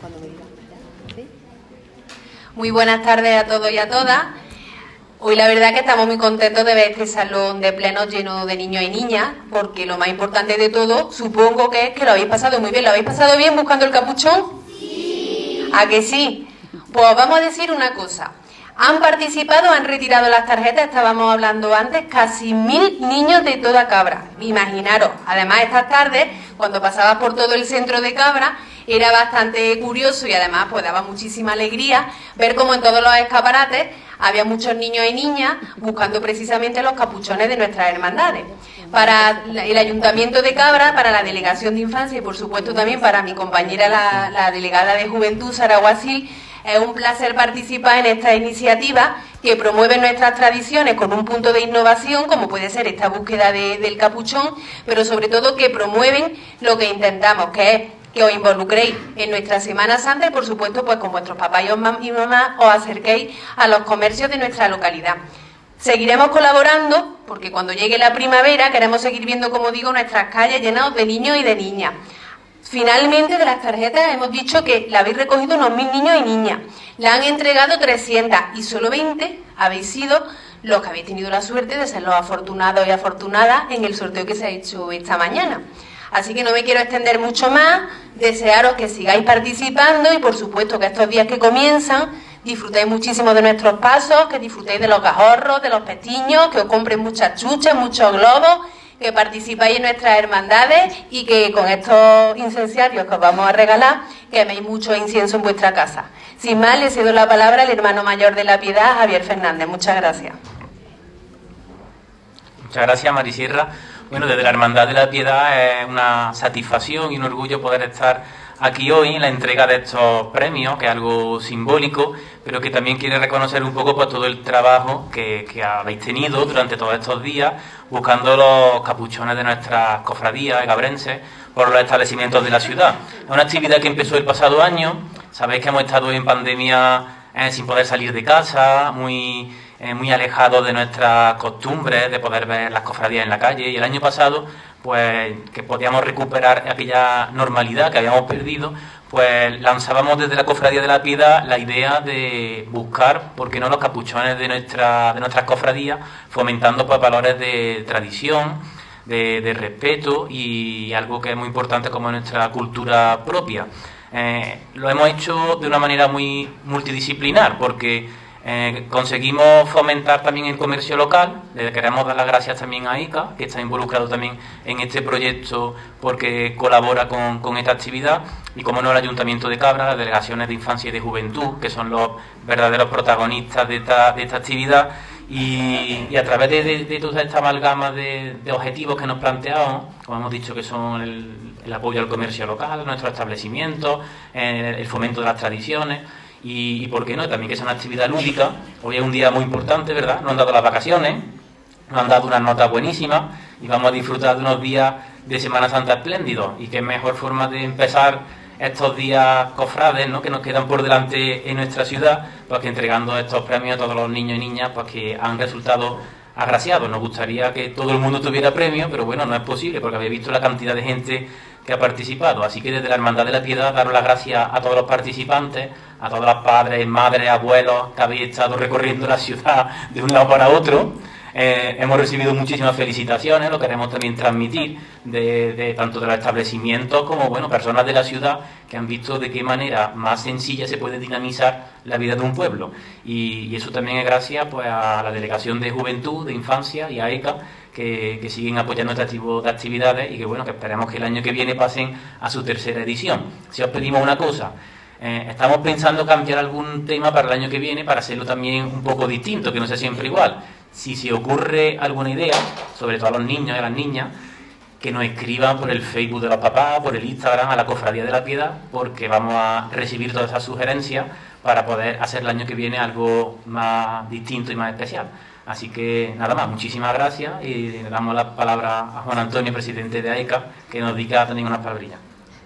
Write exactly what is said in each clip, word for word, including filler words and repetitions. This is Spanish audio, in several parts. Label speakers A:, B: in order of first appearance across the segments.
A: cuando me digan. ¿Sí?
B: Muy buenas tardes a todos y a todas. Hoy la verdad que estamos muy contentos de ver este salón de plenos lleno de niños y niñas, porque lo más importante de todo, supongo que es que lo habéis pasado muy bien. ¿Lo habéis pasado bien buscando el capuchón? Sí. ¿A que sí? Pues vamos a decir una cosa. Han participado, han retirado las tarjetas, estábamos hablando antes, casi mil niños de toda Cabra. Imaginaros, además estas tardes, cuando pasabas por todo el centro de Cabra, era bastante curioso y además pues daba muchísima alegría ver cómo en todos los escaparates había muchos niños y niñas buscando precisamente los capuchones de nuestras hermandades. Para el Ayuntamiento de Cabra, para la Delegación de Infancia y por supuesto también para mi compañera la, la delegada de Juventud, Sara Guasil, es un placer participar en esta iniciativa que promueve nuestras tradiciones con un punto de innovación, como puede ser esta búsqueda de, del capuchón, pero sobre todo que promueven lo que intentamos, que es que os involucréis en nuestra Semana Santa y, por supuesto, pues con vuestros papás y mamás os acerquéis a los comercios de nuestra localidad. Seguiremos colaborando porque cuando llegue la primavera queremos seguir viendo, como digo, nuestras calles llenas de niños y de niñas. Finalmente, de las tarjetas hemos dicho que la habéis recogido unos mil niños y niñas. La han entregado trescientas y solo veinte habéis sido los que habéis tenido la suerte de ser los afortunados y afortunadas en el sorteo que se ha hecho esta mañana. Así que no me quiero extender mucho más, desearos que sigáis participando y por supuesto que estos días que comienzan disfrutéis muchísimo de nuestros pasos, que disfrutéis de los gajorros, de los pestiños, que os compren muchas chuchas, muchos globos, que participáis en nuestras hermandades y que con estos incenciarios que os vamos a regalar, queméis mucho incienso en vuestra casa. Sin más, le cedo la palabra al hermano mayor de la Piedad, Javier Fernández. Muchas gracias.
C: Muchas gracias, Marisierra. Bueno, desde la Hermandad de la Piedad es una satisfacción y un orgullo poder estar aquí hoy en la entrega de estos premios, que es algo simbólico, pero que también quiere reconocer un poco pues, todo el trabajo que, que habéis tenido durante todos estos días buscando los capuchones de nuestras cofradías cabrenses por los establecimientos de la ciudad. Es una actividad que empezó el pasado año. Sabéis que hemos estado en pandemia eh, sin poder salir de casa, muy... Eh, muy alejados de nuestras costumbres, de poder ver las cofradías en la calle, y el año pasado, pues que podíamos recuperar aquella normalidad que habíamos perdido, pues lanzábamos desde la Cofradía de la Piedad la idea de buscar, ¿por qué no?, los capuchones de, nuestra, de nuestras cofradías, fomentando pues valores de tradición, de, de respeto y algo que es muy importante como nuestra cultura propia. Eh, lo hemos hecho de una manera muy multidisciplinar, porque Eh, conseguimos fomentar también el comercio local. Le queremos dar las gracias también a I C A, que está involucrado también en este proyecto porque colabora con, con esta actividad, y como no el Ayuntamiento de Cabra, las delegaciones de infancia y de juventud, que son los verdaderos protagonistas de esta, de esta actividad, y, y a través de, de, de toda esta amalgama de, de objetivos que nos planteamos, como hemos dicho, que son el, el apoyo al comercio local, nuestros establecimientos, el, el fomento de las tradiciones, Y, y por qué no, también que es una actividad lúdica. Hoy es un día muy importante, ¿verdad? Nos han dado las vacaciones, nos han dado unas notas buenísimas y vamos a disfrutar de unos días de Semana Santa espléndidos. Y qué mejor forma de empezar estos días cofrades, ¿no?, que nos quedan por delante en nuestra ciudad, pues que entregando estos premios a todos los niños y niñas pues que han resultado agraciados. Nos gustaría que todo el mundo tuviera premios, pero bueno, no es posible porque habéis visto la cantidad de gente que ha participado. Así que desde la Hermandad de la Piedad daros las gracias a todos los participantes, a todos los padres, madres, abuelos que habéis estado recorriendo la ciudad de un lado para otro. Eh, hemos recibido muchísimas felicitaciones, lo queremos también transmitir de, de tanto de los establecimientos como bueno, personas de la ciudad que han visto de qué manera más sencilla se puede dinamizar la vida de un pueblo. Y, y eso también es gracias pues, a la Delegación de Juventud, de Infancia y a E C A, que, que siguen apoyando este tipo de actividades y que bueno, que esperemos que el año que viene pasen a su tercera edición. Si os pedimos una cosa, eh, estamos pensando cambiar algún tema para el año que viene para hacerlo también un poco distinto, que no sea siempre igual. Si se ocurre alguna idea, sobre todo a los niños y a las niñas, que nos escriban por el Facebook de los papás, por el Instagram, a la Cofradía de la Piedad, porque vamos a recibir todas esas sugerencias para poder hacer el año que viene algo más distinto y más especial. Así que nada más, muchísimas gracias y le damos la palabra a Juan Antonio, presidente de A E C A, que nos diga también unas palabrillas.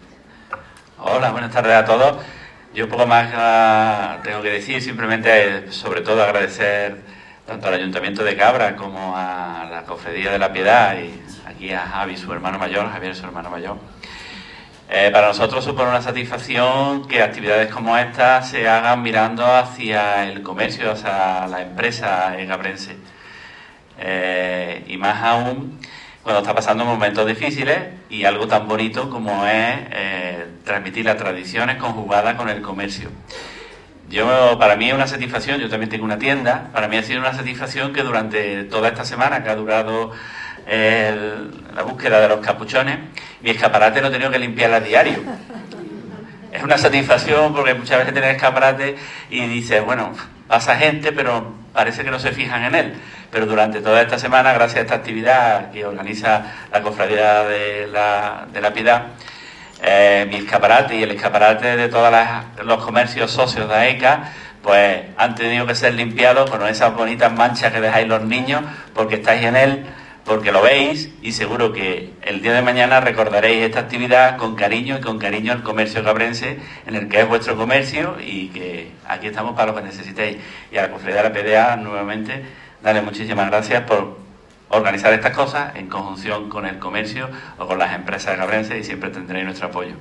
D: Hola, buenas tardes a todos. Yo poco más uh, tengo que decir, simplemente, sobre todo, agradecer tanto al Ayuntamiento de Cabra como a la Cofradía de la Piedad y aquí a Javi, su hermano mayor, Javier, su hermano mayor, Eh, para nosotros supone una satisfacción que actividades como estas se hagan mirando hacia el comercio, hacia la empresa gabrense. Eh, y más aún cuando está pasando momentos difíciles y algo tan bonito como es eh, transmitir las tradiciones conjugadas con el comercio. Yo, para mí es una satisfacción, yo también tengo una tienda, para mí ha sido una satisfacción que durante toda esta semana que ha durado el, la búsqueda de los capuchones, mi escaparate lo he tenido que limpiar a diario. Es una satisfacción porque muchas veces tienes escaparate y dices, bueno, pasa gente, pero parece que no se fijan en él. Pero durante toda esta semana, gracias a esta actividad que organiza la Cofradía de la, de la Piedad, eh, mi escaparate y el escaparate de todos los comercios socios de AECA, pues han tenido que ser limpiados con esas bonitas manchas que dejáis los niños, porque estáis en él, porque lo veis, y seguro que el día de mañana recordaréis esta actividad con cariño y con cariño al comercio cabrense, en el que es vuestro comercio, y que aquí estamos para lo que necesitéis. Y a la Cofradía de la P D A, nuevamente, darle muchísimas gracias por organizar estas cosas en conjunción con el comercio o con las empresas cabrenses, y siempre tendréis nuestro apoyo.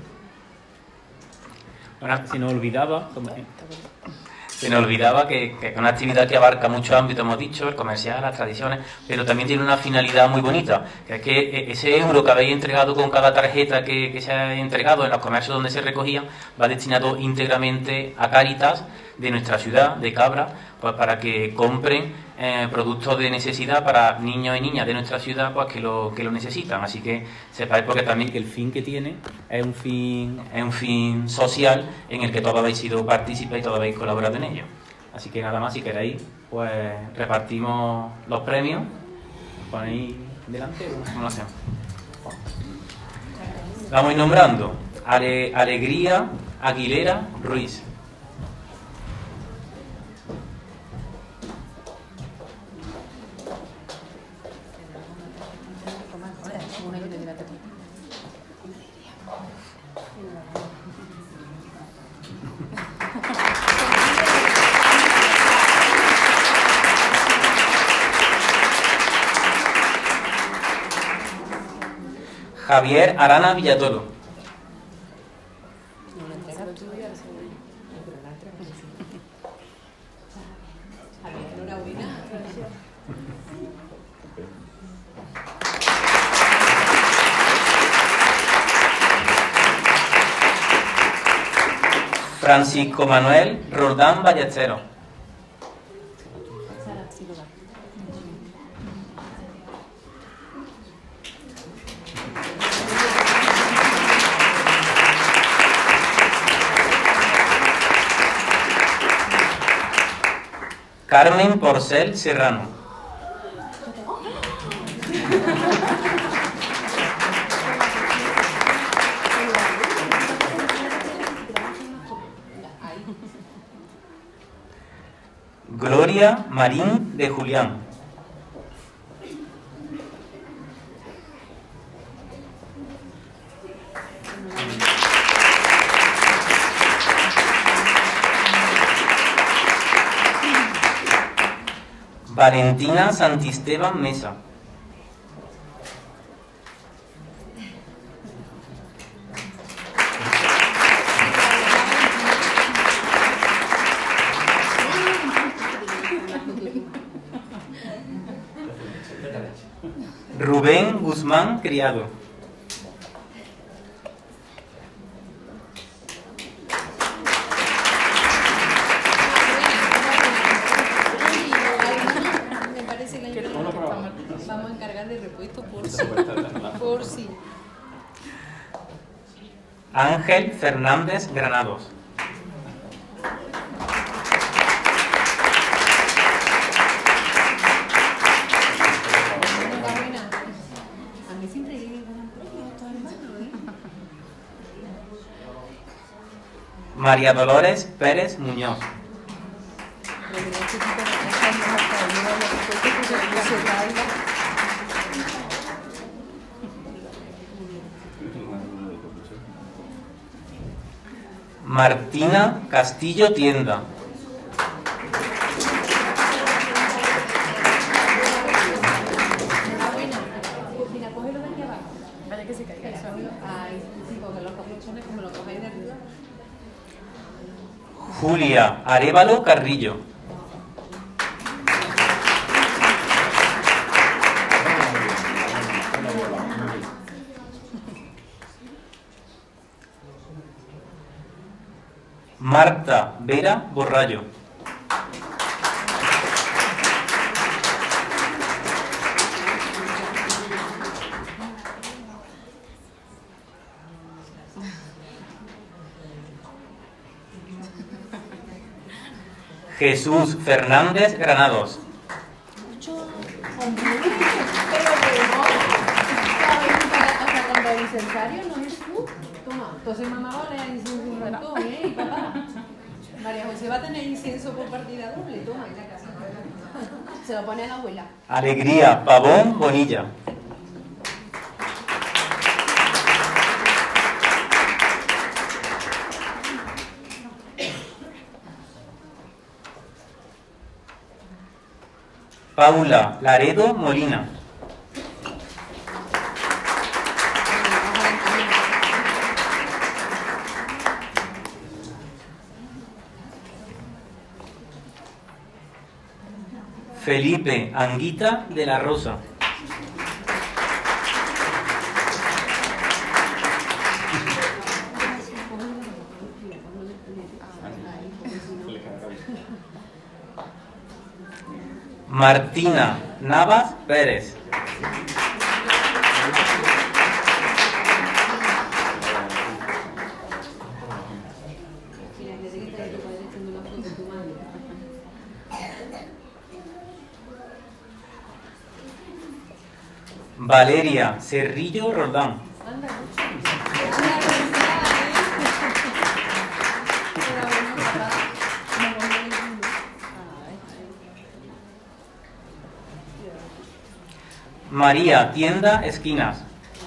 C: Bueno, si nos olvidaba, como... se nos olvidaba que, que es una actividad que abarca muchos ámbitos, hemos dicho, el comercial, las tradiciones, pero también tiene una finalidad muy bonita, que es que ese euro que habéis entregado con cada tarjeta que, que se ha entregado en los comercios donde se recogían, va destinado íntegramente a Cáritas de nuestra ciudad, de Cabra, pues para que compren eh, productos de necesidad para niños y niñas de nuestra ciudad, pues que lo, que lo necesitan. Así que sepáis, porque también que el fin que tiene es un fin, es un fin social en el que todos habéis sido partícipes y todos habéis colaborado en ello. Así que nada más, si queréis, pues repartimos los premios. Ponéis delante, ¿cómo lo hacemos? Vamos a ir nombrando. Ale, Alegría Aguilera Ruiz. Javier Arana Villatoro. Francisco Manuel Roldán Ballesteros. Carmen Porcel Serrano. Gloria Marín de Julián. Valentina Santisteban Mesa. Rubén Guzmán Criado.
A: Vamos a encargar de repuesto por si. Por si.
C: Ángel Fernández Granados. María Dolores Pérez Muñoz. Martina Castillo Tienda. Julia Arévalo Carrillo. Marta Vera Borrallo. Jesús Fernández Granados.
A: Entonces mamá va a leer incienso un montón, ¿eh? Y papá, María José va a tener incienso por partida doble, toma, en la casa. Se lo pone a la abuela.
C: Alegría Pavón Bonilla. Paula Laredo Molina. Felipe Anguita de la Rosa. Martina Navas Pérez. Valeria Cerrillo Roldán. María Tienda Esquinas.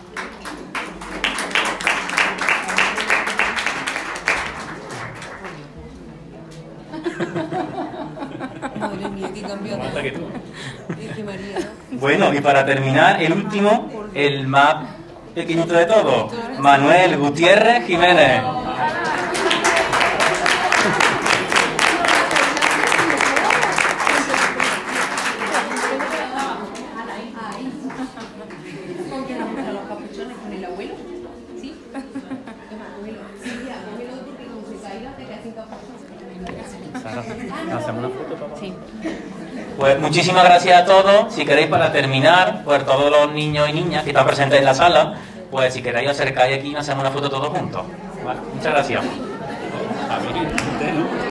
A: Madre mía, qué cambió. Es que María, ¿no?
C: Bueno, y para terminar, el último, el más pequeñito de todos, Manuel Gutiérrez Jiménez. Pues muchísimas gracias a todos. Si queréis, para terminar, pues todos los niños y niñas que están presentes en la sala, pues si queréis acercáis aquí y nos hacemos una foto todos juntos. ¿Vale? Muchas gracias.